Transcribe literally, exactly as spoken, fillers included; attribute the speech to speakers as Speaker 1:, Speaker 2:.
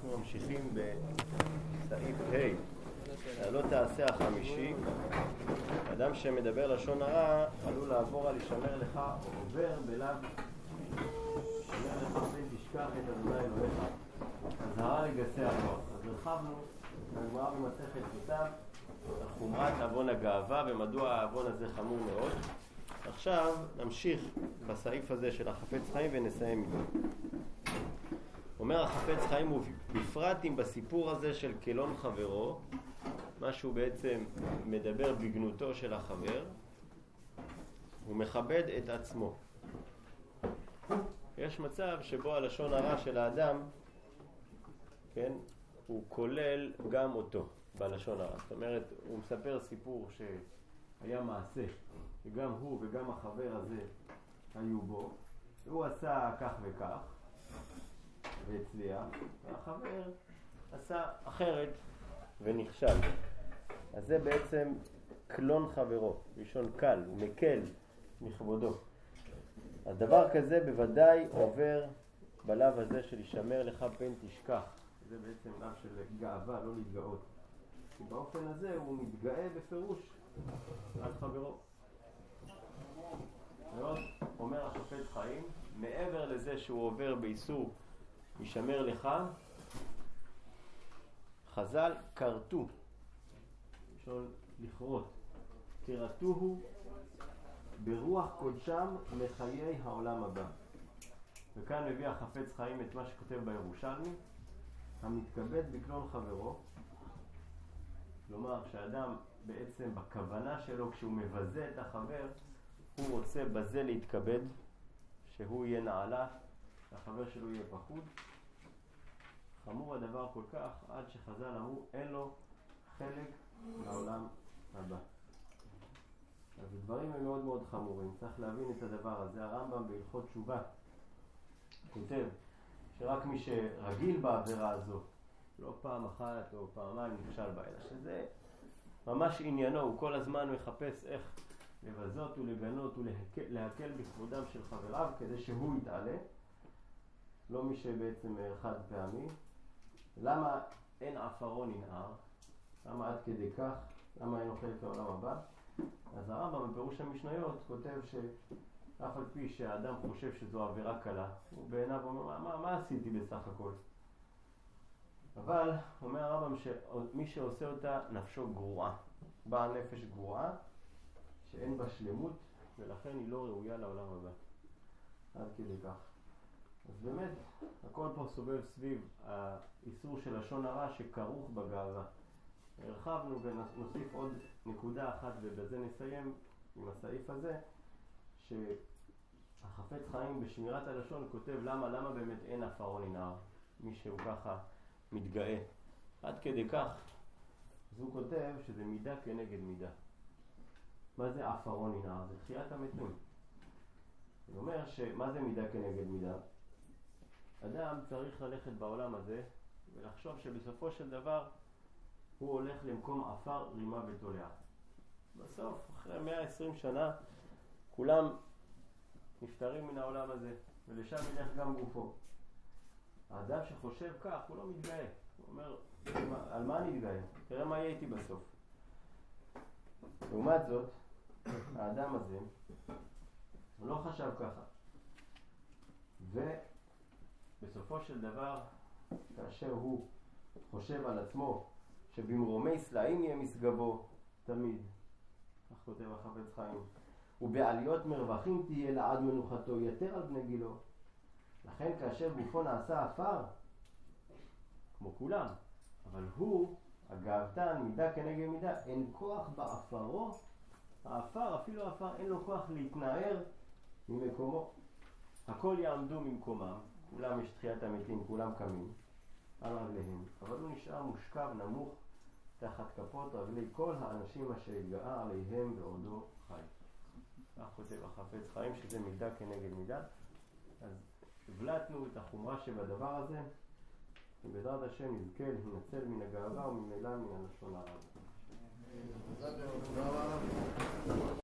Speaker 1: אנחנו ממשיכים בסעיף ה', לא תעשה החמישי. אדם שמדבר לשון הרע עלול לעבור על ישמר לך או עובר בלב ישמר לך פן תשכח את אדוני אלוהיך, אזהרה לגסי הכוח. אז הרחבנו בגמרא במסכת כתב על חומרת עוון הגאווה ומדוע העוון הזה חמור מאוד. עכשיו נמשיך בסעיף הזה של החפץ חיים ונסיים איתו. אומר החפץ חיים, ובפרט אם בסיפור הזה של קלון חברו, מה שהוא בעצם מדבר בגנותו של החבר, הוא מכבד את עצמו. יש מצב שבו הלשון הרע של האדם, כן, הוא כולל גם אותו בלשון הרע. זאת אומרת, הוא מספר סיפור שהיה מעשה, שגם הוא וגם החבר הזה היו בו, הוא עשה כך וכך, והצליח, והחבר עשה אחרת ונכשל. אז זה בעצם קלון חברו, ראשון קל, הוא מקל מכבודו. אז דבר כזה בוודאי עובר בלב הזה של ישמר לך פן תשכח. זה בעצם לב של גאווה, לא להתגאות. כי באופן הזה הוא מתגאה בפירוש על חברו. מאוד אומר החפץ חיים, מעבר לזה שהוא עובר באיסור ישמר לך, חז"ל קרתו, לשאול לכרות, קרתוהו ברוח קודשם לחיי העולם הבא. וכאן מביא החפץ חיים את מה שכותב בירושלמי, המתכבד בקלון חברו, כלומר שהאדם בעצם בכוונה שלו כשהוא מבזה את החבר, הוא רוצה בזה להתכבד, שהוא יהיה נעלה, החבר שלו יהיה פחוד. חמור הדבר כל כך עד שחז"ל אמרו אין לו חלק לעולם הבא. אז הדברים הם מאוד מאוד חמורים, צריך להבין את הדבר הזה. הרמב"ם בהלכות תשובה כותב שרק מי שרגיל בעבירה הזו, לא פעם אחת או פעמיים נכשל בה, אלא שזה ממש עניינו, הוא כל הזמן מחפש איך לבזות ולגנות ולהקל בכבודם של חבריו כדי שהוא יתעלה, לא מי שבעצם חד פעמי. למה אין עפרון ינער? למה עד כדי כך? למה אין לו חלק לעולם הבא? אז הרמב"ם בפירוש המשניות כותב שאף על פי שהאדם חושב שזו עבירה קלה, הוא בעיניו אומר, מה, מה, מה עשיתי בסך הכל? אבל אומר הרמב"ם שמי שעושה אותה נפשו גרועה, בעל נפש גרועה, שאין בה שלמות ולכן היא לא ראויה לעולם הבא. עד כדי כך. אז באמת, הכל פה סובב סביב האיסור של לשון הרע שכרוך בגאווה. הרחבנו ונוסיף עוד נקודה אחת ובזה נסיים עם הסעיף הזה, שהחפץ חיים בשמירת הלשון כותב למה, למה באמת אין עפרון ינער, מי שהוא ככה מתגאה. עד כדי כך, אז הוא כותב שזה מידה כנגד מידה. מה זה עפרון ינער? זה תחיית המתים. זה אומר שמה זה מידה כנגד מידה? אדם צריך ללכת בעולם הזה ולחשוב שבסופו של דבר הוא הולך למקום עפר רימה ותולעה. בסוף, אחרי מאה ועשרים שנה, כולם נפטרים מן העולם הזה, ולשם ילך גם גופו. האדם שחושב כך, הוא לא מתגאה. הוא אומר, על מה אני מתגאה? תראה מה יהיה איתי בסוף. לעומת זאת, האדם הזה, הוא לא חשב ככה. ובסופו של דבר, כאשר הוא חושב על עצמו, שבמרומי סלעים יהיה משגבו תמיד, כך כותב החפץ חיים, ובעליות מרווחים תהיה לעד מנוחתו יתר על בני גילו. לכן כאשר גופו נעשה עפר, כמו כולם, אבל הוא, הגאוותן, מידה כנגד מידה, אין כוח בעפרו, העפר, אפילו העפר, אין לו כוח להתנער ממקומו. הכל יעמדו ממקומם, כולם יש תחיית המתים, כולם קמים על רגליהם, אבל הוא נשאר מושכב נמוך תחת כפות רגלי כל האנשים אשר התגאה עליהם בעודו חי. כך כותב החפץ חיים שזה מידה כנגד מידה. אז הבלטנו את החומרה שבדבר הזה, ובעזרת השם נזכה להינצל מן הגאווה וממילא מן הלשון הרע.